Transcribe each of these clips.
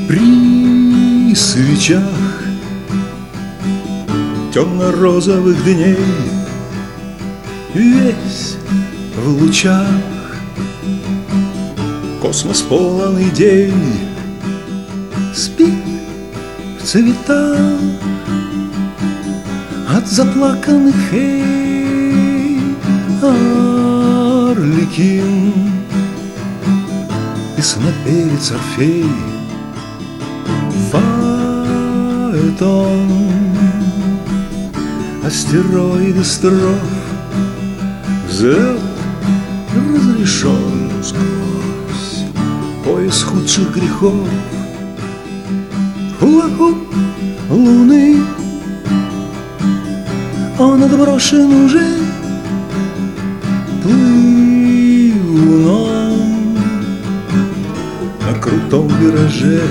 При свечах темно-розовых дней весь в лучах, космос полон идей, спит в цветах от заплаканных фей Арлекин, песнопевец Орфей, фаэтон, астероиды строф, взлет разрешен сквозь пояс худших грехов. Хуаху луны, он отброшен уже плывуном на крутом вираже.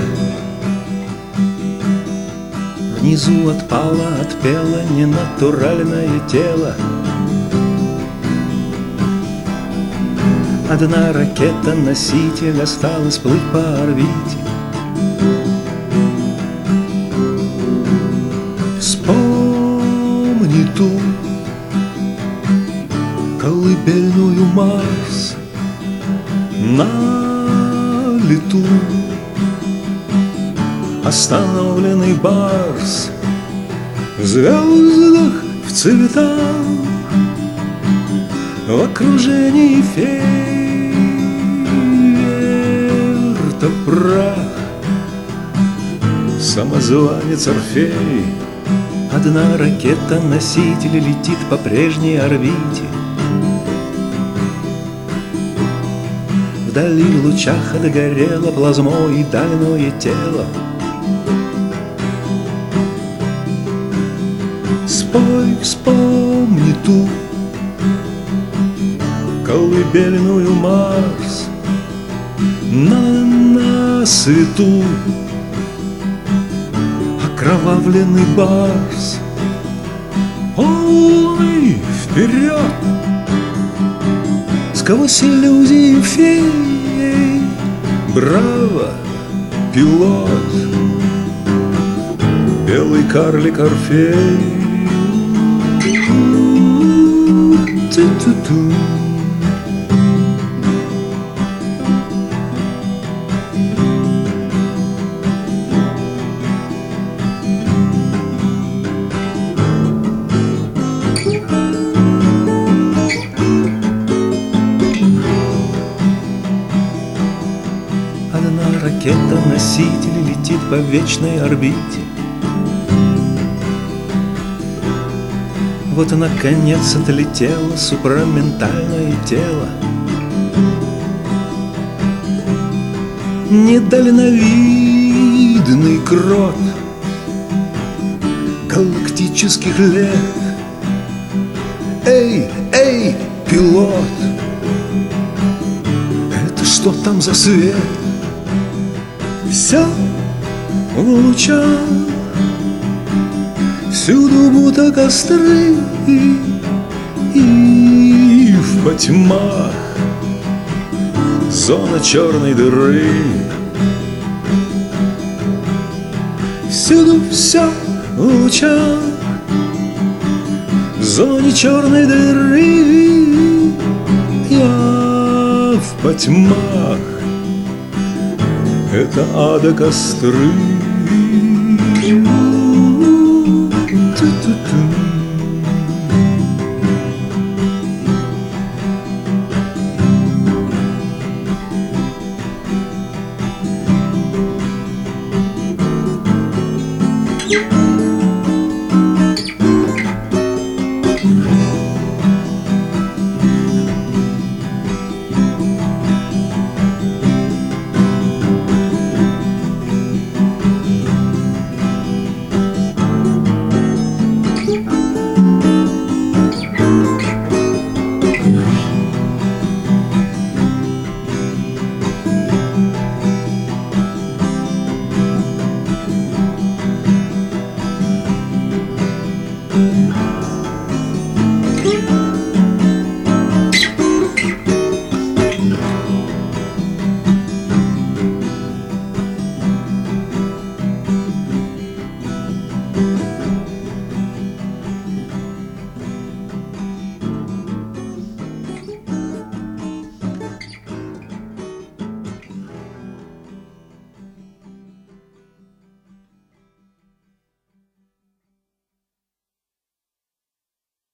Внизу отпело ненатуральное тело. Одна ракета-носитель осталась плыть по орбите. Вспомни ту колыбельную Марс на лету. Остановленный барс в звездах, в цветах, в окружении фей, вертопрах, самозванец Орфей. Одна ракета-носитель летит по прежней орбите. Вдали в лучах догорело плазмой дальное тело. Спой, вспомни ту колыбельную Марс на свету. Окровавленный барс, полный вперед, сквозь иллюзии феи. Браво, пилот, белый карлик Орфей. Ту-ту-ту. Одна ракета-носитель летит по вечной орбите. Вот, наконец, отлетело супраментальное тело. Недальновидный крот галактических лет. Эй, эй, пилот, это что там за свет? Все в лучах, всюду будто костры, и в потьмах зона черной дыры. Всюду все в лучах, в зоне черной дыры. Я в потьмах, это ада костры. You